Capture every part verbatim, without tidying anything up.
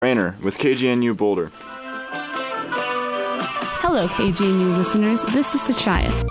Rainer with K G N U Boulder. Hello, K G N U listeners. This is Sachaya.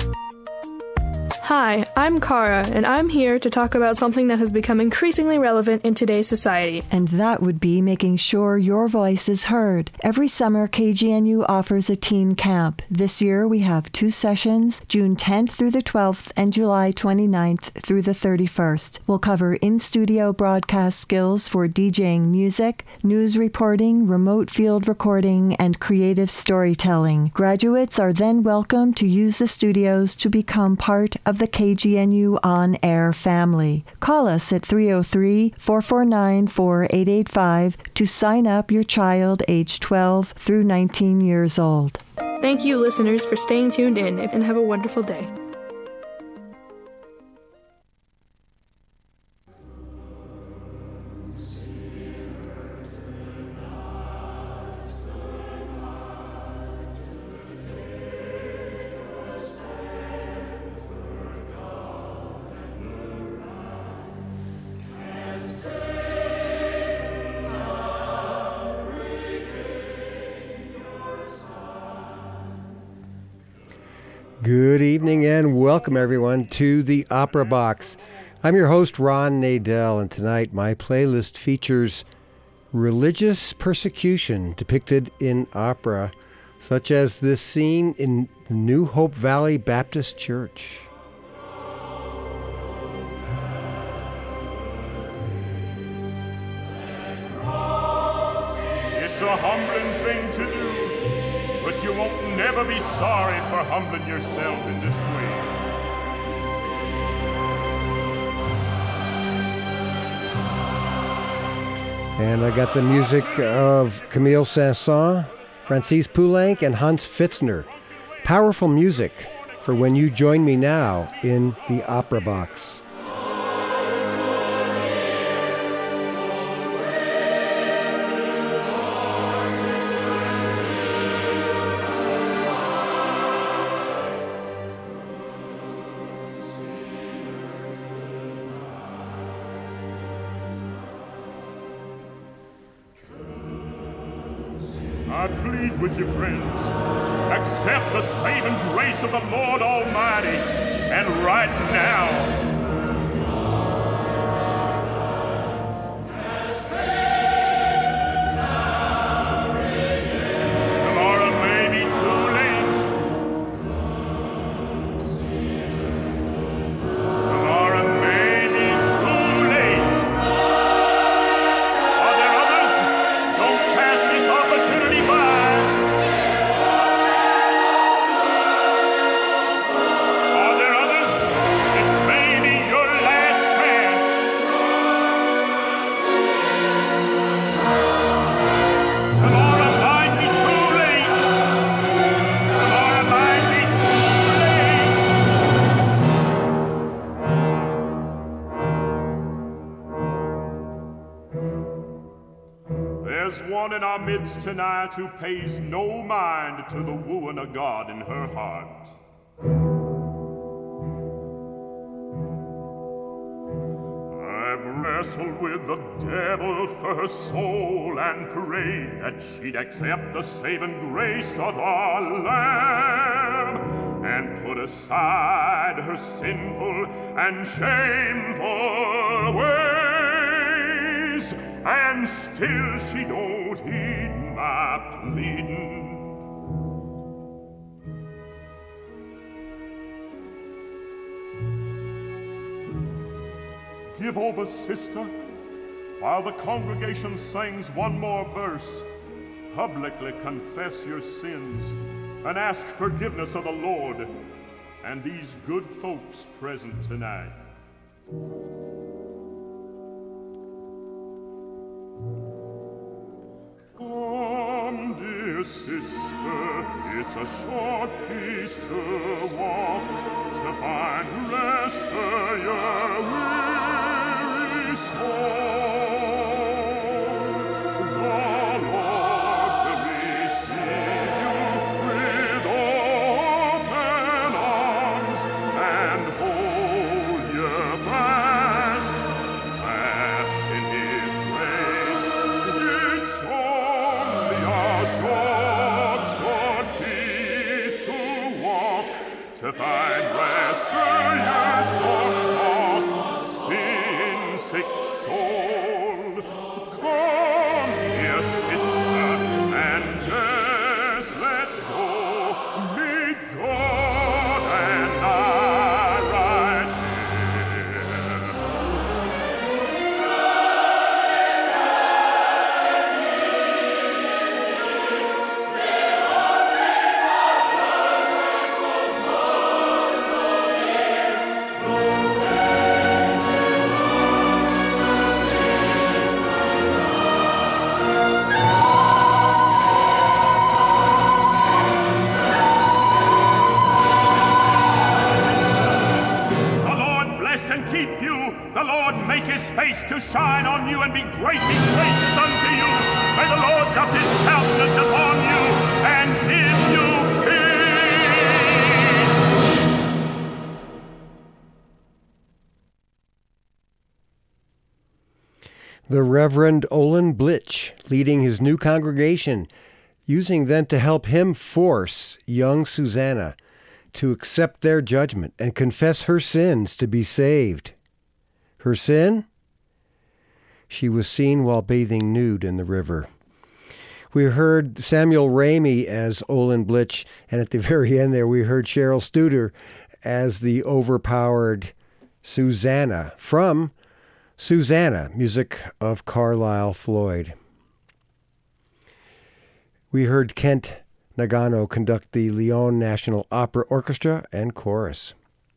Hi, I'm Kara, and I'm here to talk about something that has become increasingly relevant in today's society. And that would be making sure your voice is heard. Every summer, K G N U offers a teen camp. This year, we have two sessions, June tenth through the twelfth and July twenty-ninth through the thirty-first. We'll cover in-studio broadcast skills for DJing music, news reporting, remote field recording, and creative storytelling. Graduates are then welcome to use the studios to become part of the K G N U on-air family. Call us at three oh three, four four nine, four eight eight five to sign up your child age twelve through nineteen years old. Thank you, listeners, for staying tuned in, and have a wonderful day. Good evening and welcome everyone to the Opera Box. I'm your host Ron Nadell, and tonight my playlist features religious persecution depicted in opera, such as this scene in the New Hope Valley Baptist Church. It's a humbling thing to do, but you won't never be sorry for humbling yourself in this way. And I got the music of Camille Saint-Saëns, Francis Poulenc, and Hans Pfitzner. Powerful music for when you join me now in the Opera Box. I plead with you, friends, accept the saving grace of the Lord Almighty, and right now. Tomorrow may be too late. Tomorrow may be too late. Are there others? Don't pass this opportunity by. Are there others? This may be your last chance. Tomorrow might be too late. Tomorrow might be too late. There's one in our midst tonight who pays no mind to the wooing of God in her heart. I've wrestled with the devil for her soul and prayed that she'd accept the saving grace of our Lamb and put aside her sinful and shameful ways, and still she don't heed my pleading. Give over, sister, while the congregation sings one more verse. Publicly confess your sins and ask forgiveness of the Lord and these good folks present tonight. Come, dear sister, it's a short piece to walk to find rest for your weary soul. The Lord will receive you with open arms and hold you fast, fast in His grace. It's to find rest through your storm-tossed, sin-sick soul. Come, dear sister, and just let go. Meet God and I right here. Face to shine on you and be greatly gracious unto you. May the Lord lift his countenance upon you and give you peace. The Reverend Olin Blitch leading his new congregation, using them to help him force young Susanna to accept their judgment and confess her sins to be saved. Her sin? She was seen while bathing nude in the river. We heard Samuel Ramey as Olin Blitch, and at the very end there we heard Cheryl Studer as the overpowered Susanna from Susanna, music of Carlisle Floyd. We heard Kent Nagano conduct the Lyon National Opera Orchestra and Chorus.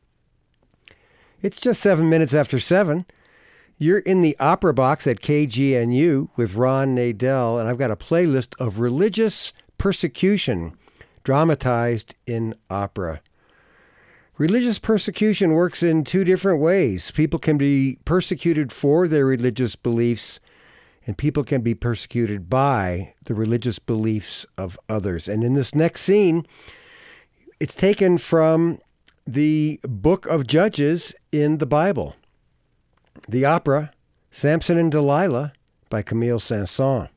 It's just seven minutes after seven. You're in the Opera Box at K G N U with Ron Nadel, and I've got a playlist of religious persecution dramatized in opera. Religious persecution works in two different ways. People can be persecuted for their religious beliefs, and people can be persecuted by the religious beliefs of others. And in this next scene, it's taken from the book of Judges in the Bible. The opera, Samson and Delilah, by Camille Saint-Saëns.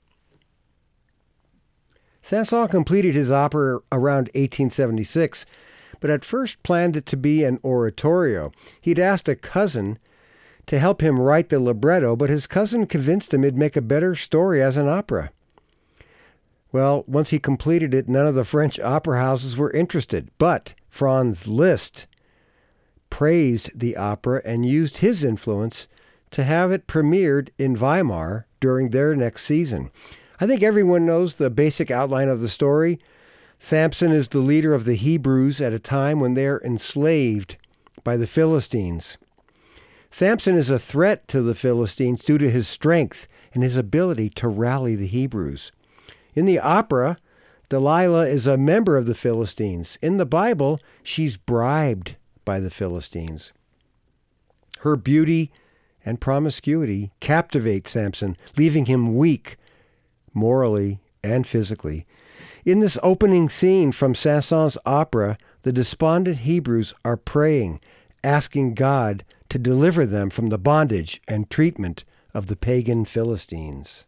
Saint-Saëns completed his opera around eighteen seventy-six, but at first planned it to be an oratorio. He'd asked a cousin to help him write the libretto, but his cousin convinced him it'd make a better story as an opera. Well, once he completed it, none of the French opera houses were interested, but Franz Liszt praised the opera and used his influence to have it premiered in Weimar during their next season. I think everyone knows the basic outline of the story. Samson is the leader of the Hebrews at a time when they're enslaved by the Philistines. Samson is a threat to the Philistines due to his strength and his ability to rally the Hebrews. In the opera, Delilah is a member of the Philistines. In the Bible, she's bribed by the Philistines. Her beauty and promiscuity captivate Samson, leaving him weak morally and physically. In this opening scene from Saint-Saëns' opera, the despondent Hebrews are praying, asking God to deliver them from the bondage and treatment of the pagan Philistines.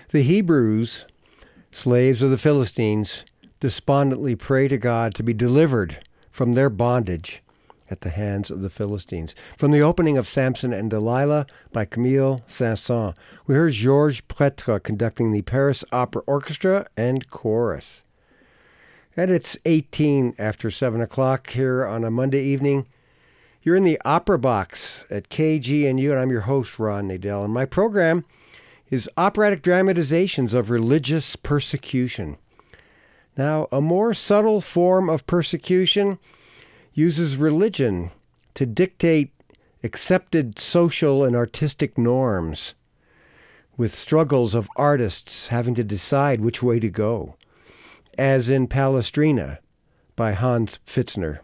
The Hebrews, slaves of the Philistines, despondently pray to God to be delivered from their bondage at the hands of the Philistines. From the opening of Samson and Delilah by Camille Saint-Saëns, we heard Georges Pretre conducting the Paris Opera Orchestra and Chorus. And it's eighteen after seven o'clock here on a Monday evening. You're in the Opera Box at K G N U, and I'm your host, Ron Nadel. And my program is operatic dramatizations of religious persecution. Now, a more subtle form of persecution uses religion to dictate accepted social and artistic norms, with struggles of artists having to decide which way to go, as in Palestrina by Hans Pfitzner.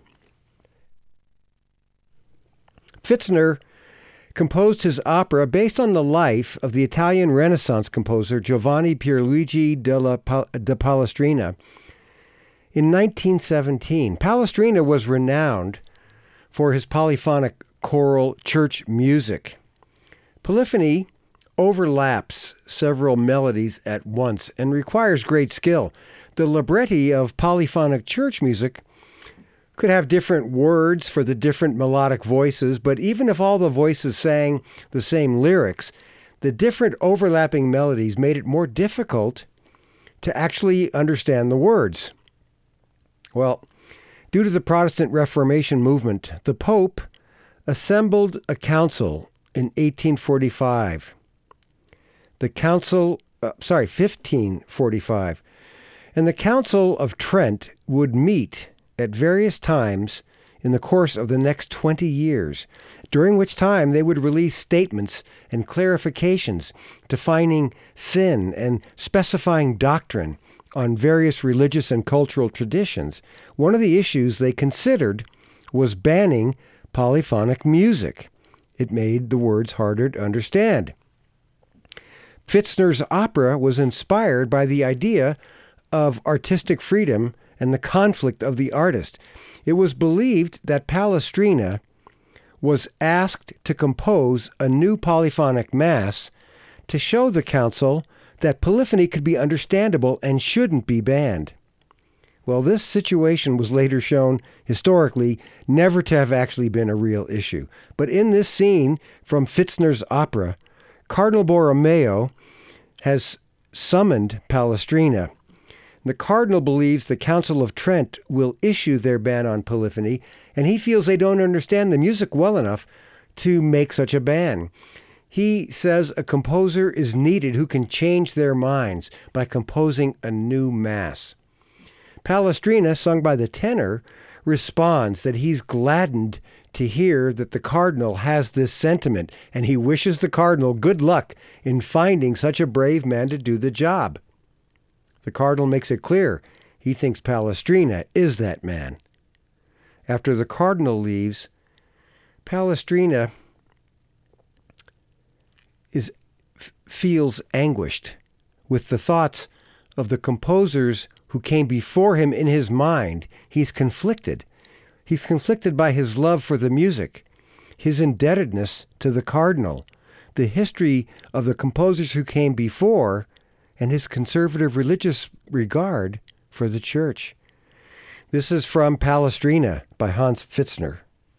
Pfitzner composed his opera based on the life of the Italian Renaissance composer Giovanni Pierluigi della pa- da Palestrina in nineteen seventeen. Palestrina was renowned for his polyphonic choral church music. Polyphony overlaps several melodies at once and requires great skill. The libretti of polyphonic church music could have different words for the different melodic voices, but even if all the voices sang the same lyrics, the different overlapping melodies made it more difficult to actually understand the words. Well, due to the Protestant Reformation movement, the Pope assembled a council in eighteen forty-five. The council, uh, sorry, fifteen forty-five. And the Council of Trent would meet at various times in the course of the next twenty years, during which time they would release statements and clarifications defining sin and specifying doctrine on various religious and cultural traditions. One of the issues they considered was banning polyphonic music. It made the words harder to understand. Pfitzner's opera was inspired by the idea of artistic freedom and the conflict of the artist. It was believed that Palestrina was asked to compose a new polyphonic mass to show the council that polyphony could be understandable and shouldn't be banned. Well, this situation was later shown historically never to have actually been a real issue. But in this scene from Pfitzner's opera, Cardinal Borromeo has summoned Palestrina. The cardinal believes the Council of Trent will issue their ban on polyphony, and he feels they don't understand the music well enough to make such a ban. He says a composer is needed who can change their minds by composing a new mass. Palestrina, sung by the tenor, responds that he's gladdened to hear that the cardinal has this sentiment, and he wishes the cardinal good luck in finding such a brave man to do the job. The cardinal makes it clear he thinks Palestrina is that man. After the cardinal leaves, Palestrina is, f- feels anguished with the thoughts of the composers who came before him in his mind. He's conflicted. He's conflicted by his love for the music, his indebtedness to the cardinal, the history of the composers who came before, and his conservative religious regard for the church. This is from Palestrina by Hans Pfitzner.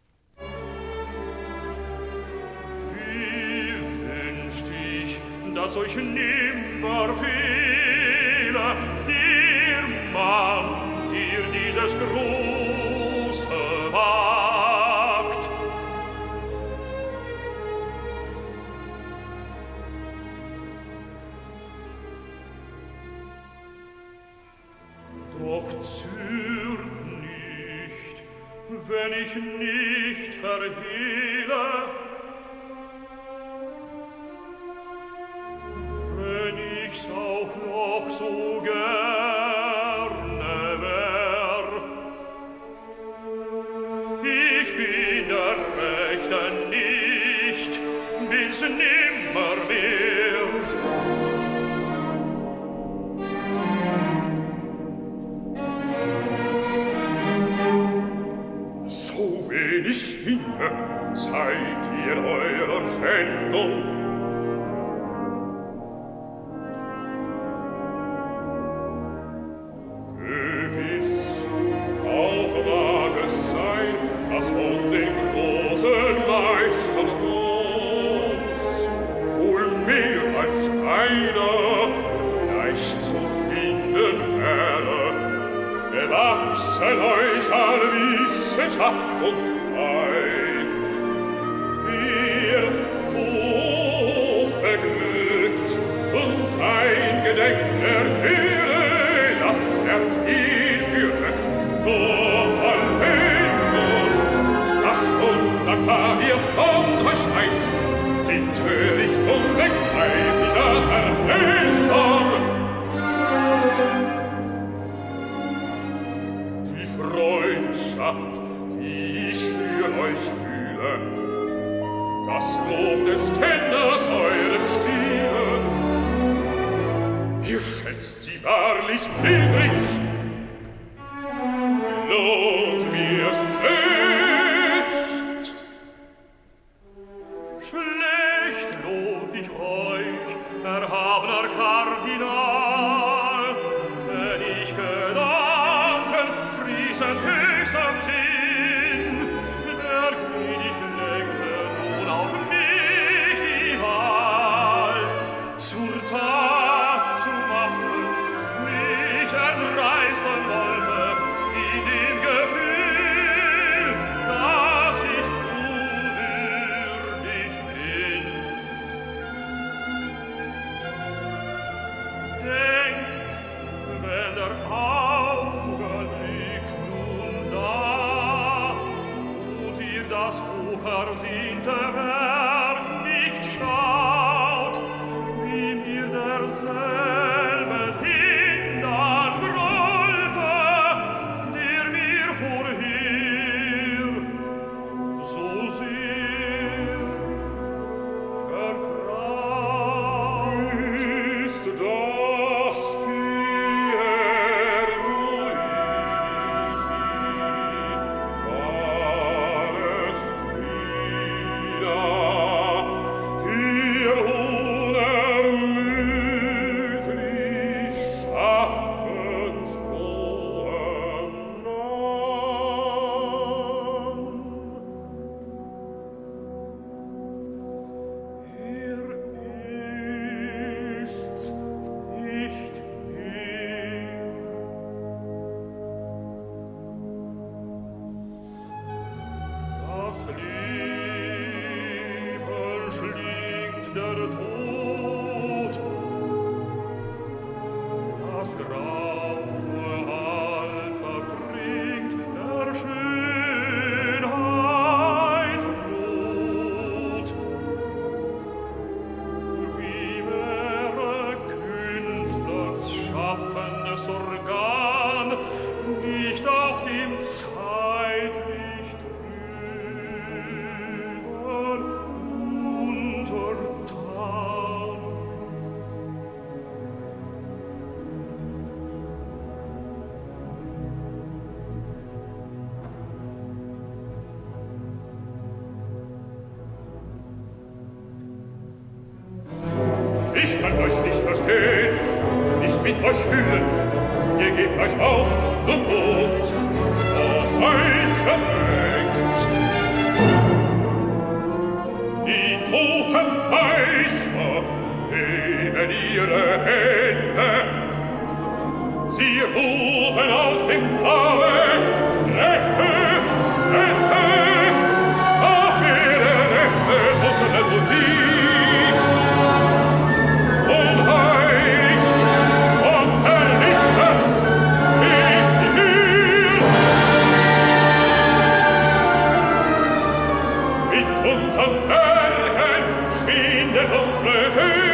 Wie wünscht ich, dass euch nimmer fehle der Mann, der dieses große wagt. Doch zürnt nicht, wenn ich nicht verhehle, wenn ich's auch noch so gerne wär. Ich bin der Rechte nicht, bin's nimmermehr. So wenig hinne seid ihr eurer Schändung. wachsen euch alle Wissenschaft und Geist. Dir hochbeglückt und eingedenk der Ehre, dass er ihn führte zur Vollendung, das wunderbar ihr von euch heißt, in Töricht und begreiflicher Verblendung. Die Freundschaft, die ich für euch fühle, das Lob des Kenners eurem Stile, ihr schätzt sie wahrlich niedrig, lohnt mir schlecht. Schlecht lob ich euch, erhabener Kardinal, wenn ich Gedanken sprießend höchst am Sinn, der gnädig lenkte nun auf mich die Wahl, zur Tat zu machen, mich erdreisten wollte, in dem Gefühl, dass ich unwürdig bin. Denkt, wenn der Augenblick nun da und ihr das hochersehnte Werk nicht schaut, wie mir derselbe Sinn dann grollte, der mir vorher so sehr vertraut. Ist das Pierre Luigi, Palestrina, dir unermüdlich schaffensfrohem Mann. Er ist nicht hier. Das Leben schlingt der Tod, das graue Alter trinkt der Schönheit Blut. Wie wäre Künstlers schaffendes Organ nicht auch dem zeitlich Trüben untertan? Ich kann euch nicht verstehen, nicht mit euch fühlen. Ihr gebt euch auf und Mut, auf eins verdrängt. Die toten Meister heben ihre Hände. Sie rufen aus dem Grabe, Rette, Rette, auf ihre Rette tote Musik. Unsere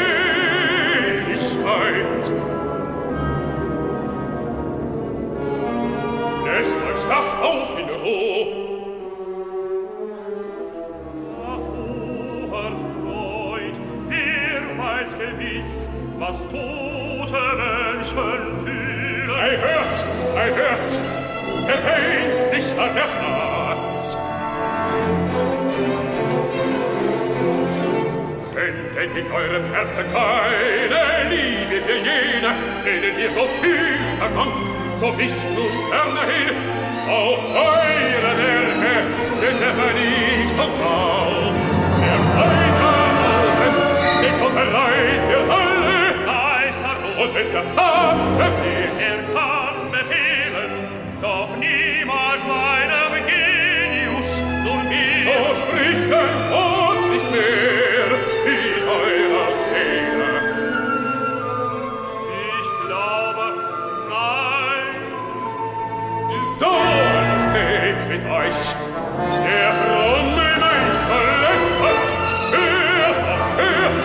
Seligkeit. Lässt euch das auch in Ruhe? Ach, hoher Freund, wer weiß gewiss, was tote Menschen fühlen. Ei hört, ei hört, gedenkt nicht an das Herz. Findet in eurem Herzen keine Liebe für jene, denen ihr so viel verdankt, so wisst nun fernerhin, auch eure Werke sind der Vernichtung taub. Der Streiterbogen steht schon bereit für alle, und wenn der Papst befiehlt, er kann befehlen, doch kein Wort nicht mehr in eurer Seele. Ich glaube, nein. So, also steht's mit euch. Der fromme Meister lästert, hört auf, hört.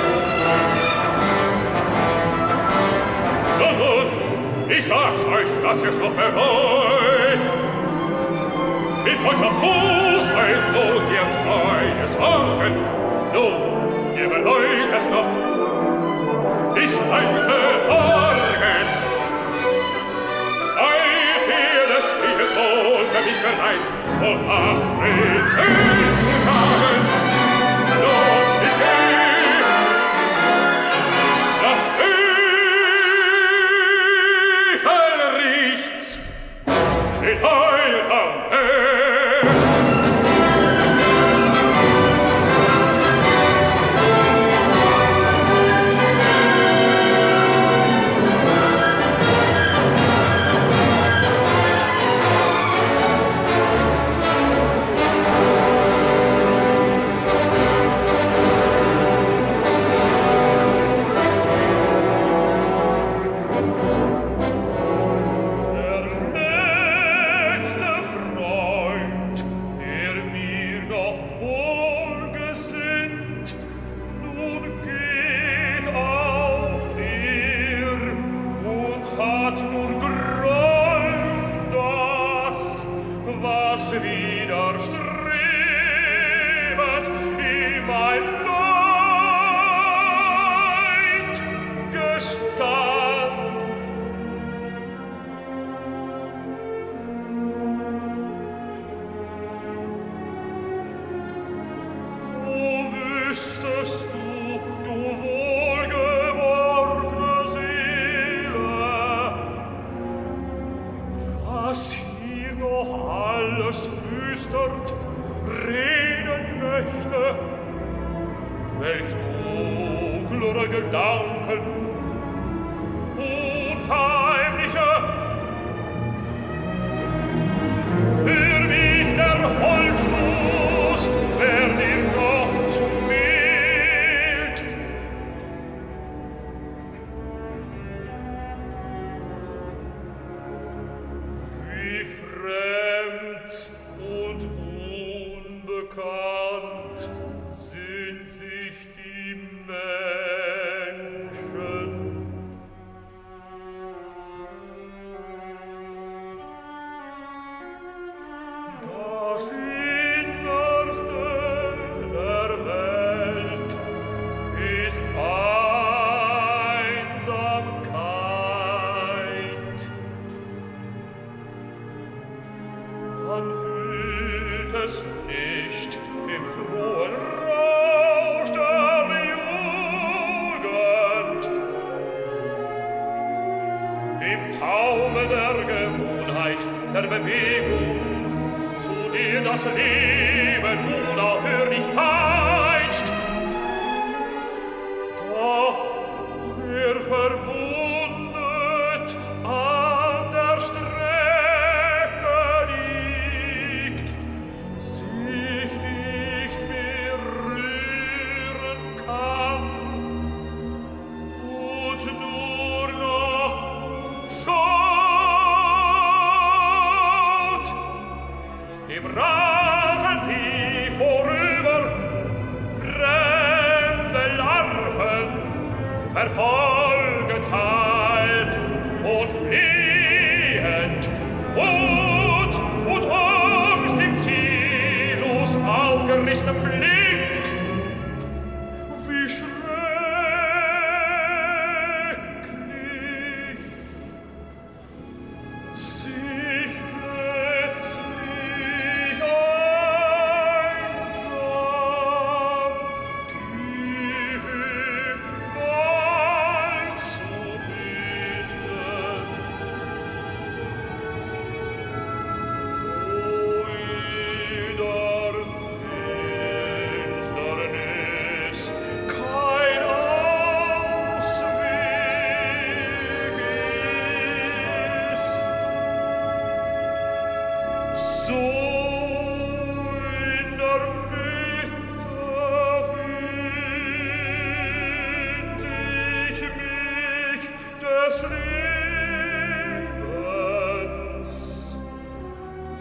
So nun, ich sag's euch, dass ihr's noch bereut. Mit solcher Bosheit wollt ihr treue Sorgen. Nun, ihr bereut es noch. Ich heiße Morgen. Ein Pferde steht es wohl für mich bereit, um acht Reden zu sagen. Nun, ich geh nach Evelrichts in eurem Heer.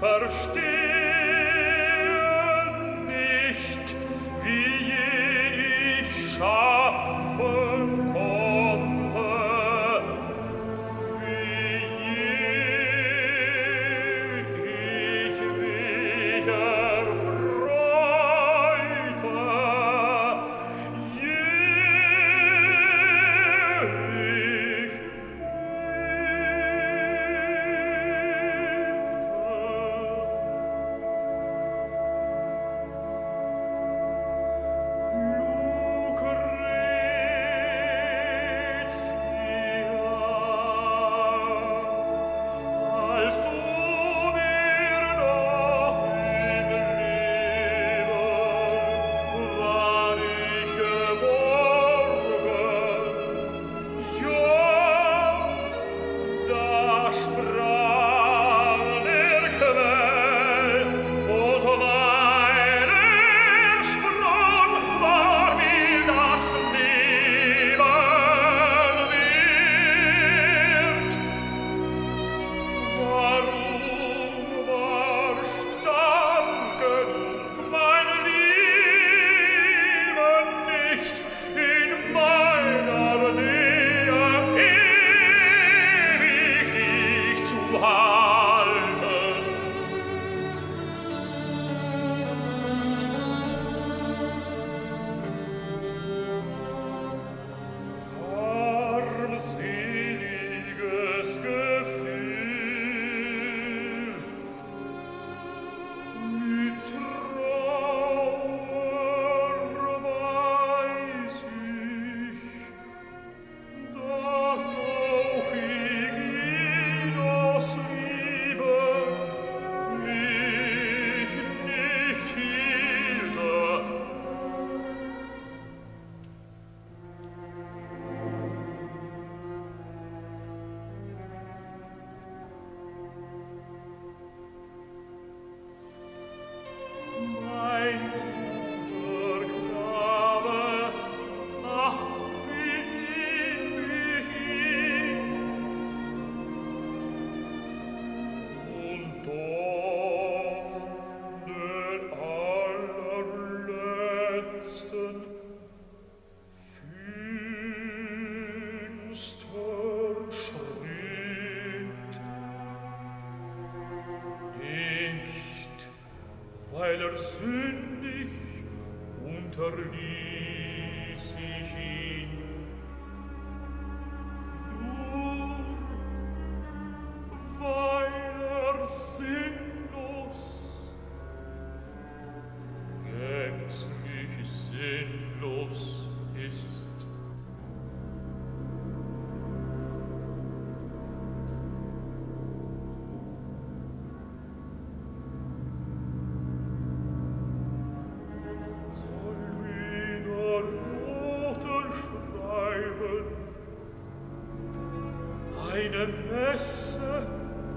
weil er sündig unterließ ich ihn. Nur weil er sinnlos, gänzlich sinnlos ist. Eine Messe,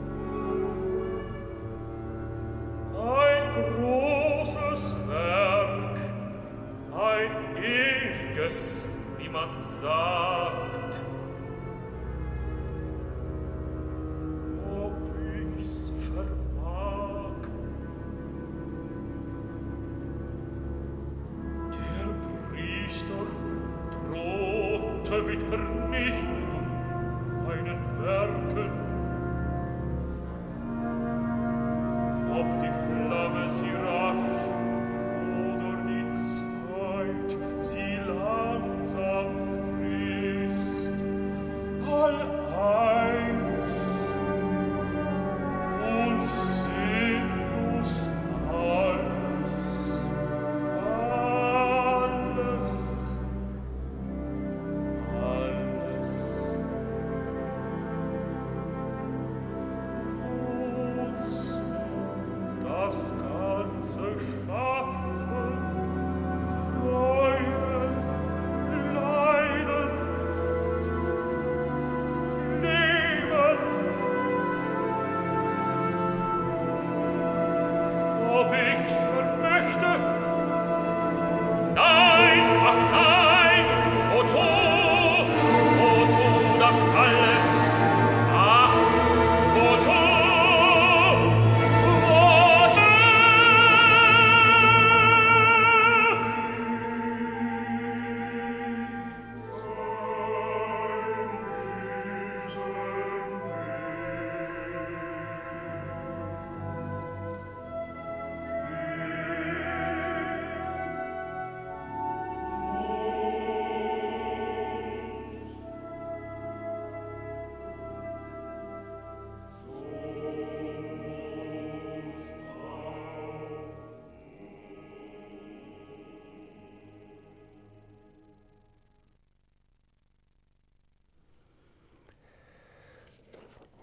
ein großes Werk, ein ewiges, wie man sagt. Ob ich's vermag, der Priester drohte mit Vernichtung meinen Werken, ob die Flamme sie rasch oder die Zeit sie langsam frisst, all eins und sinnlos alles, alles, alles. Das ganze Schaffen, Freuen, Leiden, Leben, ob ich's vermöchte? Nein, ach nein, wozu, wozu das alles? Ach, wozu? Wozu?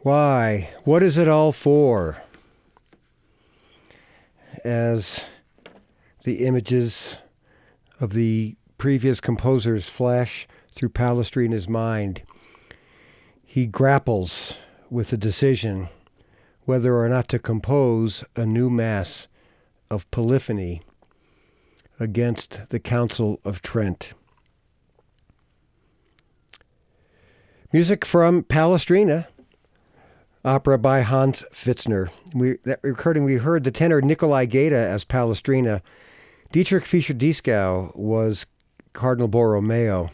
Why? What is it all for? As the images of the previous composers flash through Palestrina's mind, he grapples with the decision whether or not to compose a new Mass of Polyphony against the Council of Trent. Music from Palestrina, opera by Hans Pfitzner. We, that recording, we heard the tenor Nikolai Gaeta as Palestrina. Dietrich Fischer-Dieskau was Cardinal Borromeo.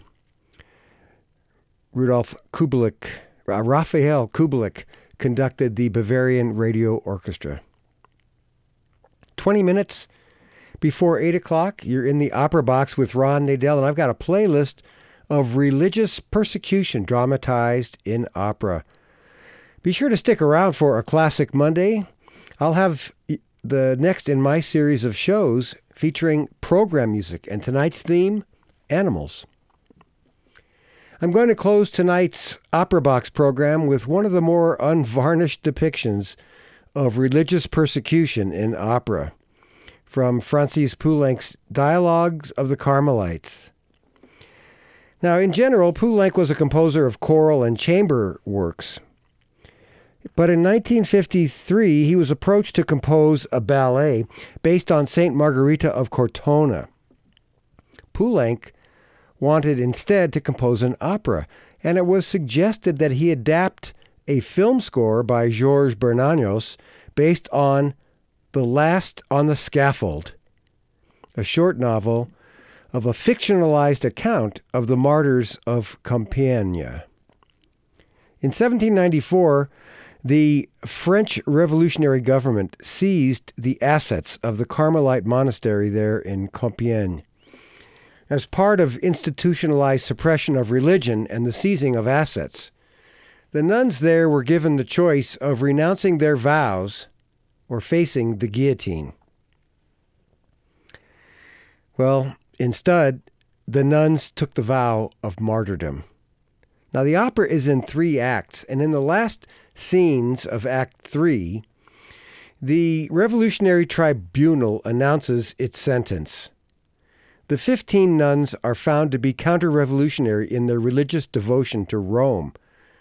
Rudolf Kubelik, uh, Raphael Kubelik conducted the Bavarian Radio Orchestra. twenty minutes before eight o'clock, you're in the Opera Box with Ron Nadel, and I've got a playlist of religious persecution dramatized in opera. Be sure to stick around for a Classic Monday. I'll have the next in my series of shows featuring program music, and tonight's theme, animals. I'm going to close tonight's Opera Box program with one of the more unvarnished depictions of religious persecution in opera, from Francis Poulenc's Dialogues of the Carmelites. Now, in general, Poulenc was a composer of choral and chamber works. But in nineteen fifty-three, he was approached to compose a ballet based on Saint Margherita of Cortona. Poulenc wanted instead to compose an opera, and it was suggested that he adapt a film score by Georges Bernanos based on The Last on the Scaffold, a short novel of a fictionalized account of the martyrs of Compiègne. In seventeen ninety-four, the French revolutionary government seized the assets of the Carmelite monastery there in Compiègne. As part of institutionalized suppression of religion and the seizing of assets, the nuns there were given the choice of renouncing their vows or facing the guillotine. Well, instead, the nuns took the vow of martyrdom. Now, the opera is in three acts, and in the last scenes of Act Three, the Revolutionary Tribunal announces its sentence. The fifteen nuns are found to be counter-revolutionary in their religious devotion to Rome.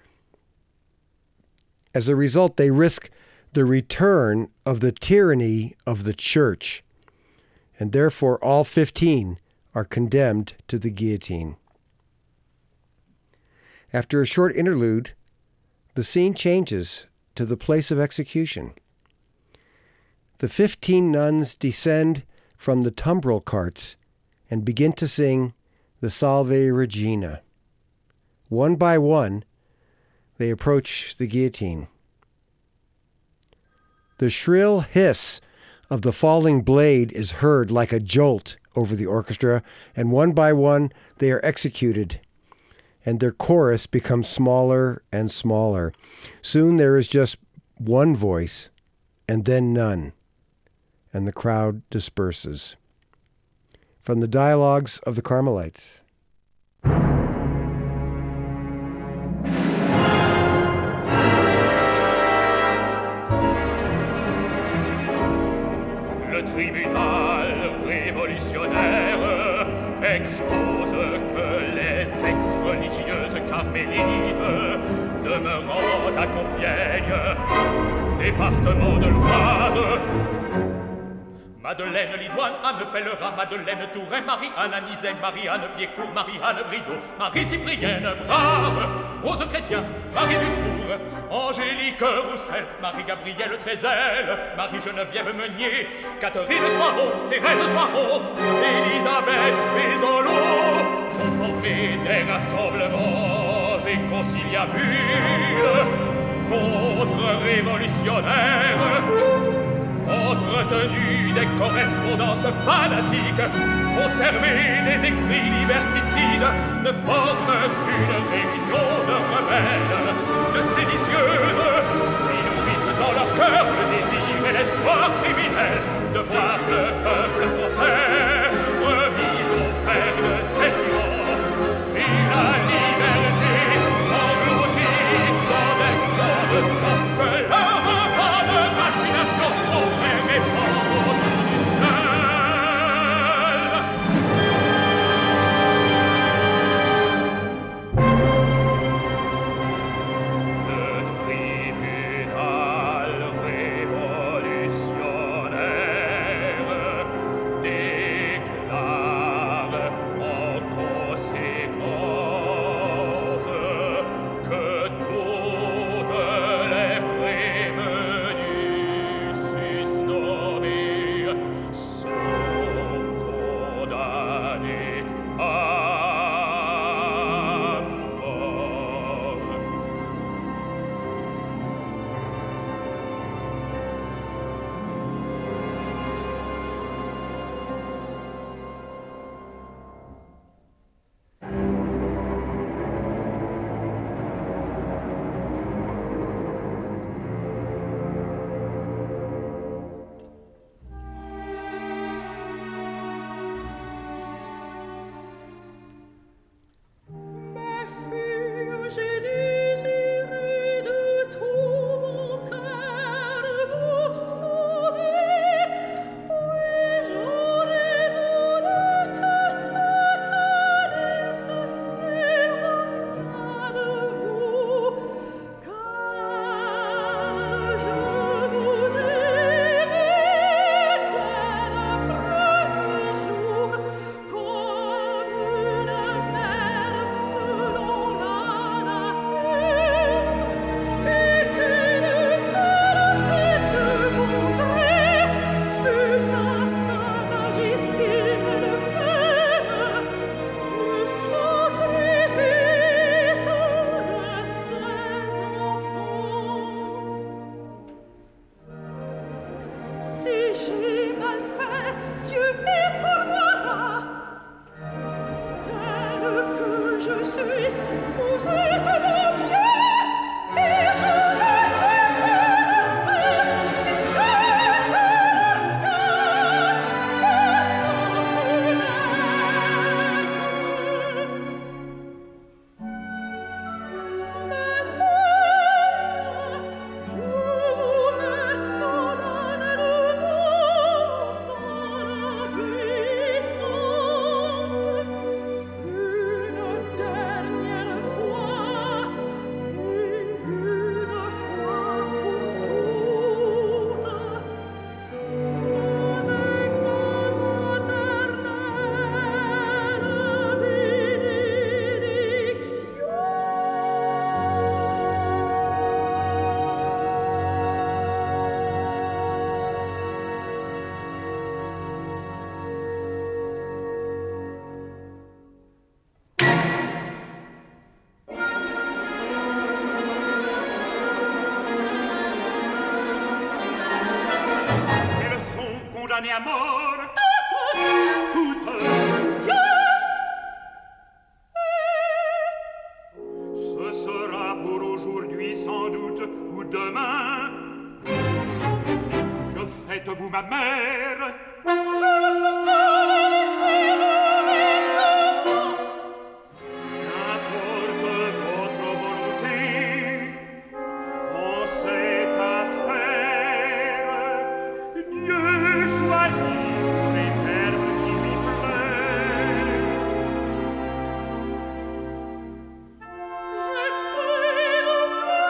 As a result, they risk the return of the tyranny of the Church, and therefore all fifteen are condemned to the guillotine. After a short interlude, the scene changes to the place of execution. The fifteen nuns descend from the tumbrel carts and begin to sing the Salve Regina. One by one, they approach the guillotine. The shrill hiss of the falling blade is heard like a jolt over the orchestra, and one by one they are executed, and their chorus becomes smaller and smaller. Soon there is just one voice, and then none, and the crowd disperses. From the Dialogues of the Carmelites. Le tribunal révolutionnaire expose que les ex-religieuses carmélites demeurant à Compiègne, département de l'Oise, Madeleine Lidoine, Anne Pellerin, Madeleine Touret, Marie-Anne Anizet, Marie-Anne Piécourt, Marie-Anne Brideau, Marie-Cyprienne Brave, Rose Chrétien, Marie Dufour, Angélique Roussel, Marie-Gabrielle Trézel, Marie-Geneviève Meunier, Catherine Soireau, Thérèse Soireau, Élisabeth Pézolo, ont formé des rassemblements et conciliabules contre-révolutionnaires, entretenu des correspondances fanatiques, conservé des écrits liberticides, ne forment qu'une réunion de rebelles, de séditieuses, qui nourrissent dans leur cœur le désir et l'espoir criminel de voir le peuple français remis au fer de ses tyrans, et la liberté engloutie dans des flots de sang. j'ai mal fait, Dieu m'y pourvoira. Tel que je suis, vous êtes mon bien, et vous laissez passer, à mort, toutes, toutes, Dieu. Ce sera pour aujourd'hui sans doute ou demain. Que faites-vous, ma mère? Je ne peux pas la laisser mourir sans moi. N'importe votre volonté en cette affaire, Dieu choisit les herbes qui lui plaît. J'ai fait le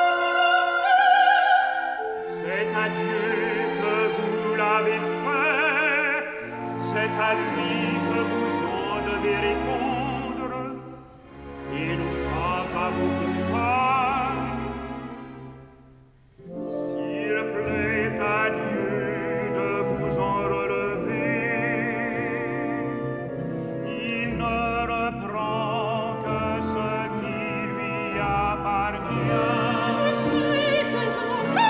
plus de C'est à Dieu que vous l'avez fait, c'est à lui que vous en devez répondre, et non pas à vos compagnons. S'il plaît à Dieu de vous en relever, il ne reprend que ce qui lui appartient. Je suis désolée.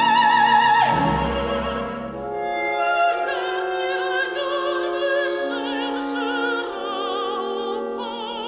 Le dernier regard me cherchera enfin.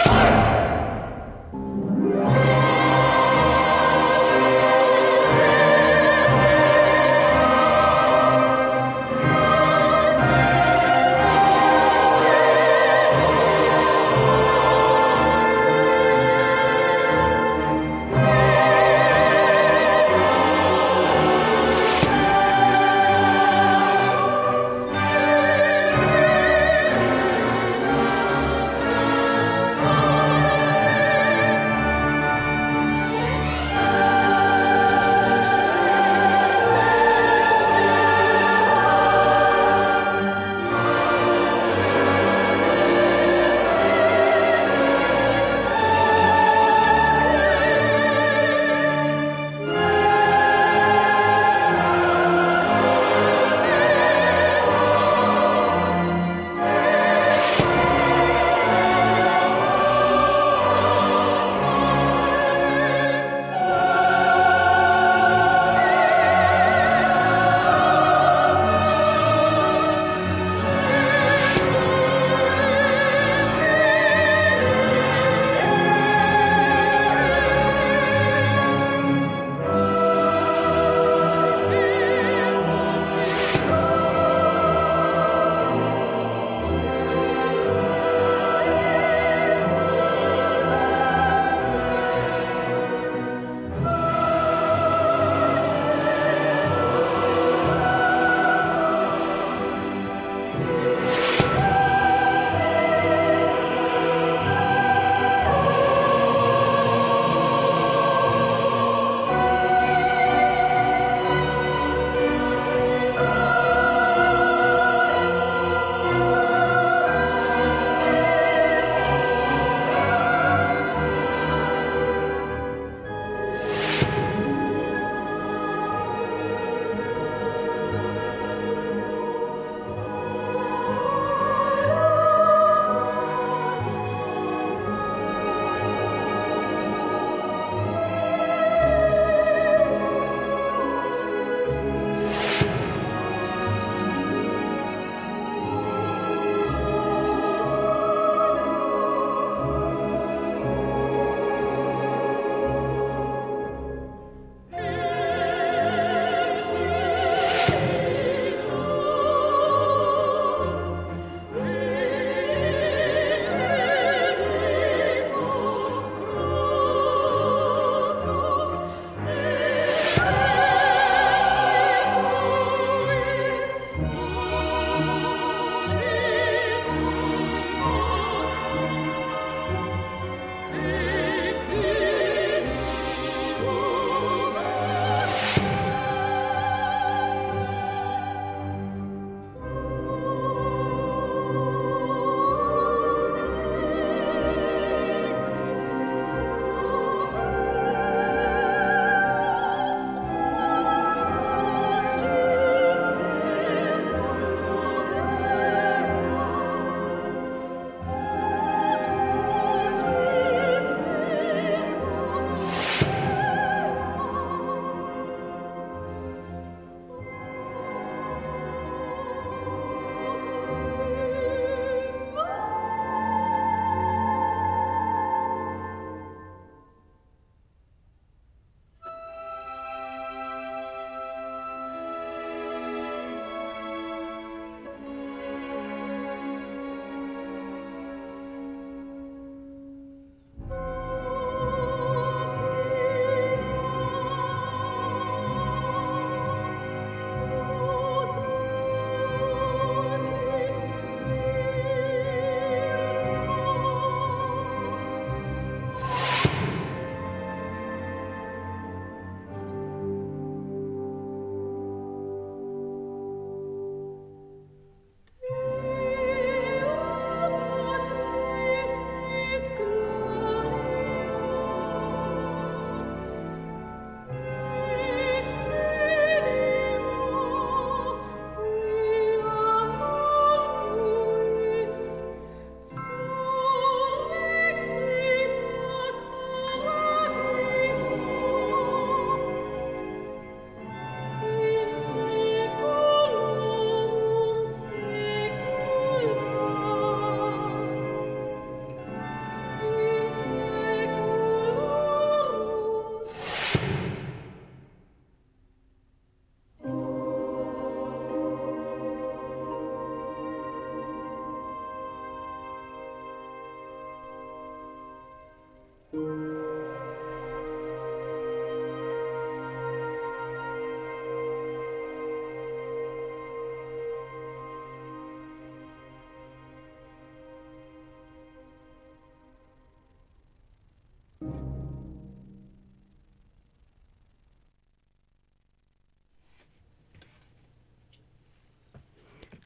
Thank you.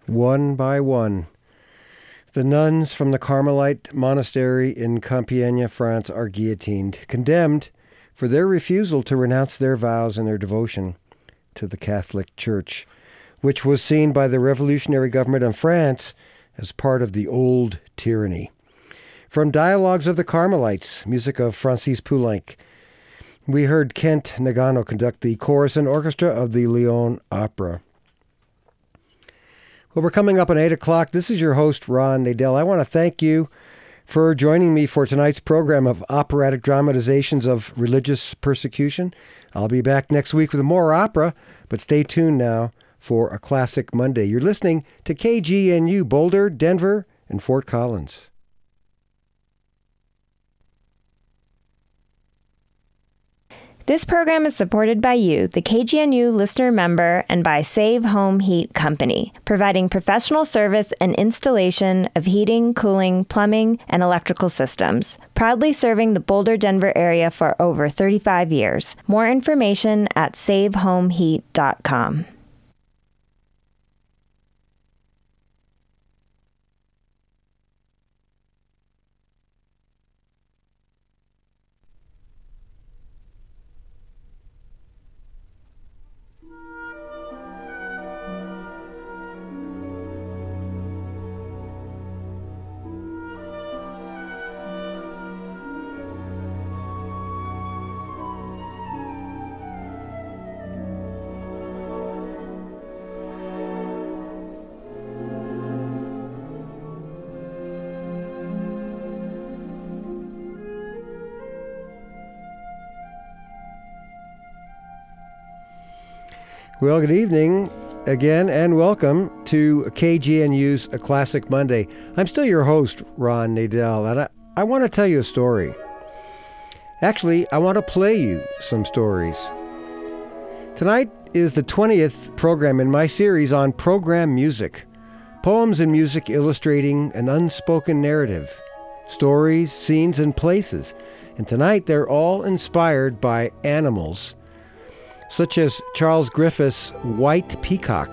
one by one. The nuns from the Carmelite monastery in Compiègne, France, are guillotined, condemned for their refusal to renounce their vows and their devotion to the Catholic Church, which was seen by the revolutionary government of France as part of the old tyranny. From Dialogues of the Carmelites, music of Francis Poulenc, we heard Kent Nagano conduct the chorus and orchestra of the Lyon Opera. Well, we're coming up on eight o'clock. This is your host, Ron Nadel. I want to thank you for joining me for tonight's program of operatic dramatizations of religious persecution. I'll be back next week with more opera, but stay tuned now for a Classic Monday. You're listening to K G N U, Boulder, Denver, and Fort Collins. This program is supported by you, the K G N U listener member, and by Save Home Heat Company, providing professional service and installation of heating, cooling, plumbing, and electrical systems. Proudly serving the Boulder-Denver area for over thirty-five years. More information at save home heat dot com. Well, good evening again, and welcome to K G N U's A Classic Monday. I'm still your host, Ron Nadel, and I, I want to tell you a story. Actually, I want to play you some stories. Tonight is the twentieth program in my series on program music. Poems and music illustrating an unspoken narrative. Stories, scenes, and places. And tonight they're all inspired by animals, such as Charles Griffith's White Peacock.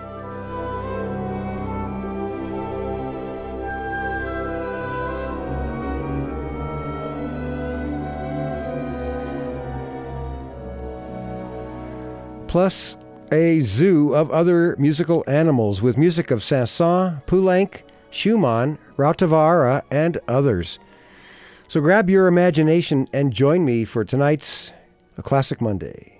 Plus a zoo of other musical animals with music of Saint-Saëns, Poulenc, Schumann, Rautavaara, and others. So grab your imagination and join me for tonight's A Classic Monday.